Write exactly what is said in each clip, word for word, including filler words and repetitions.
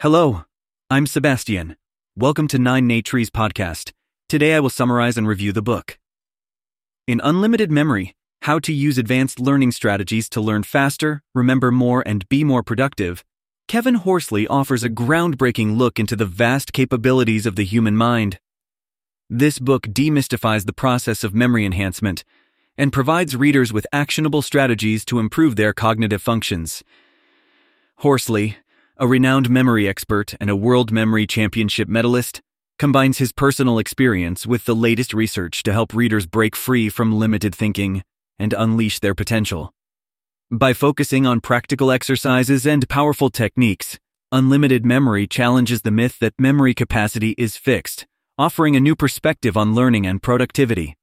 Hello, I'm Sebastian. Welcome to Nine Natries podcast. Today I will summarize and review the book. In Unlimited Memory, How to Use Advanced Learning Strategies to Learn Faster, Remember More, and Be More Productive, Kevin Horsley offers a groundbreaking look into the vast capabilities of the human mind. This book demystifies the process of memory enhancement and provides readers with actionable strategies to improve their cognitive functions. Horsley, a renowned memory expert and a World Memory Championship medalist, combines his personal experience with the latest research to help readers break free from limited thinking and unleash their potential. By focusing on practical exercises and powerful techniques, Unlimited Memory challenges the myth that memory capacity is fixed, offering a new perspective on learning and productivity.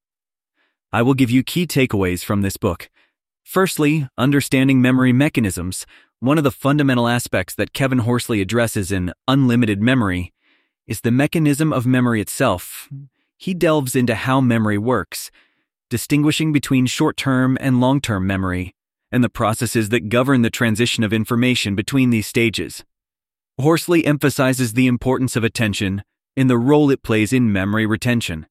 I will give you key takeaways from this book. Firstly, understanding memory mechanisms. One of the fundamental aspects that Kevin Horsley addresses in Unlimited Memory is the mechanism of memory itself. He delves into how memory works, distinguishing between short-term and long-term memory, and the processes that govern the transition of information between these stages. Horsley emphasizes the importance of attention and the role it plays in memory retention.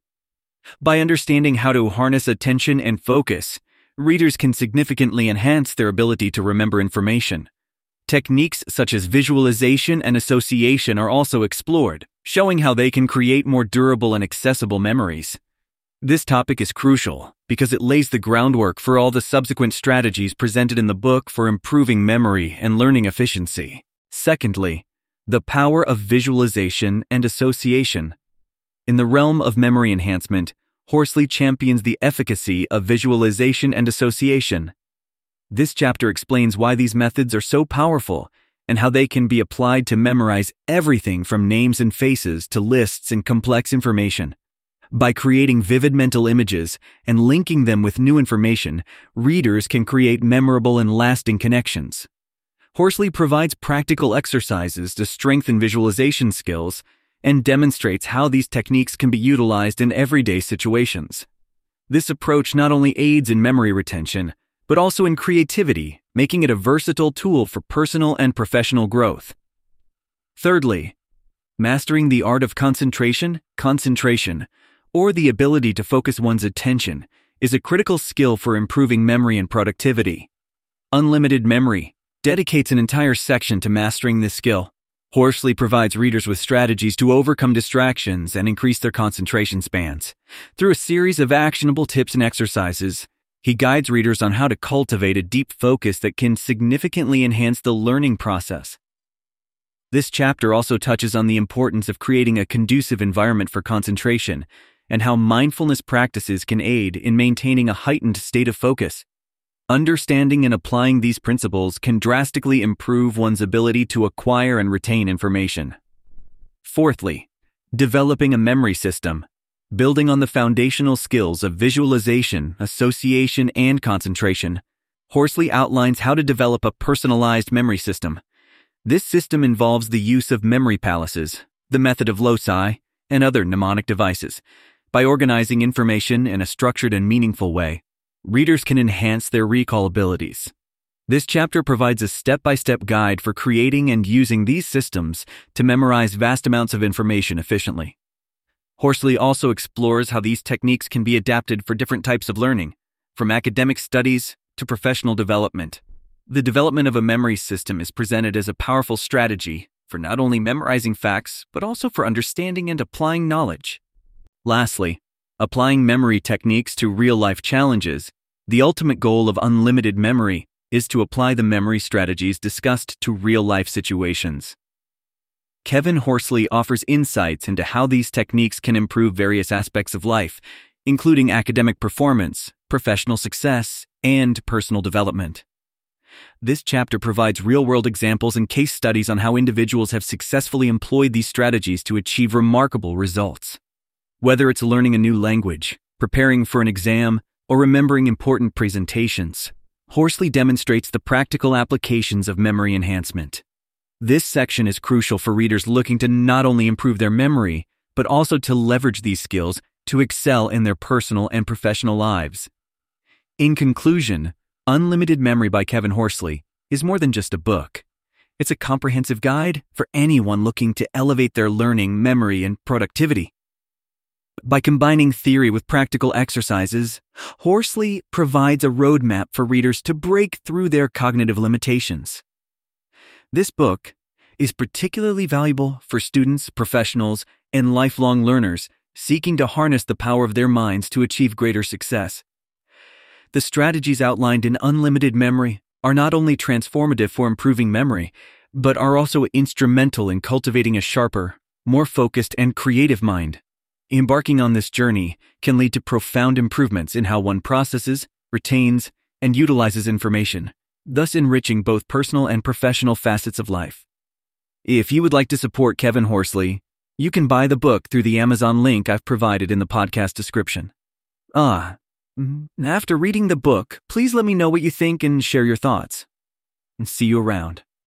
By understanding how to harness attention and focus, readers can significantly enhance their ability to remember information. Techniques such as visualization and association are also explored, showing how they can create more durable and accessible memories. This topic is crucial because it lays the groundwork for all the subsequent strategies presented in the book for improving memory and learning efficiency. Secondly, the power of visualization and association. In the realm of memory enhancement, Horsley champions the efficacy of visualization and association. This chapter explains why these methods are so powerful and how they can be applied to memorize everything from names and faces to lists and complex information. By creating vivid mental images and linking them with new information, readers can create memorable and lasting connections. Horsley provides practical exercises to strengthen visualization skills and demonstrates how these techniques can be utilized in everyday situations. This approach not only aids in memory retention, but also in creativity, making it a versatile tool for personal and professional growth. Thirdly, mastering the art of concentration, concentration, or the ability to focus one's attention, is a critical skill for improving memory and productivity. Unlimited Memory dedicates an entire section to mastering this skill. Horsley provides readers with strategies to overcome distractions and increase their concentration spans. Through a series of actionable tips and exercises, he guides readers on how to cultivate a deep focus that can significantly enhance the learning process. This chapter also touches on the importance of creating a conducive environment for concentration and how mindfulness practices can aid in maintaining a heightened state of focus. Understanding and applying these principles can drastically improve one's ability to acquire and retain information. Fourthly, developing a memory system. Building on the foundational skills of visualization, association, and concentration, Horsley outlines how to develop a personalized memory system. This system involves the use of memory palaces, the method of loci, and other mnemonic devices. By organizing information in a structured and meaningful way, readers can enhance their recall abilities. This chapter provides a step-by-step guide for creating and using these systems to memorize vast amounts of information efficiently. Horsley also explores how these techniques can be adapted for different types of learning, from academic studies to professional development. The development of a memory system is presented as a powerful strategy for not only memorizing facts, but also for understanding and applying knowledge. Lastly, applying memory techniques to real-life challenges. The ultimate goal of Unlimited Memory is to apply the memory strategies discussed to real-life situations. Kevin Horsley offers insights into how these techniques can improve various aspects of life, including academic performance, professional success, and personal development. This chapter provides real-world examples and case studies on how individuals have successfully employed these strategies to achieve remarkable results. Whether it's learning a new language, preparing for an exam, or remembering important presentations, Horsley demonstrates the practical applications of memory enhancement. This section is crucial for readers looking to not only improve their memory, but also to leverage these skills to excel in their personal and professional lives. In conclusion, Unlimited Memory by Kevin Horsley is more than just a book. It's a comprehensive guide for anyone looking to elevate their learning, memory, and productivity. By combining theory with practical exercises, Horsley provides a roadmap for readers to break through their cognitive limitations. This book is particularly valuable for students, professionals, and lifelong learners seeking to harness the power of their minds to achieve greater success. The strategies outlined in Unlimited Memory are not only transformative for improving memory, but are also instrumental in cultivating a sharper, more focused, and creative mind. Embarking on this journey can lead to profound improvements in how one processes, retains, and utilizes information, thus enriching both personal and professional facets of life. If you would like to support Kevin Horsley, you can buy the book through the Amazon link I've provided in the podcast description. Ah, after reading the book, please let me know what you think and share your thoughts. And see you around.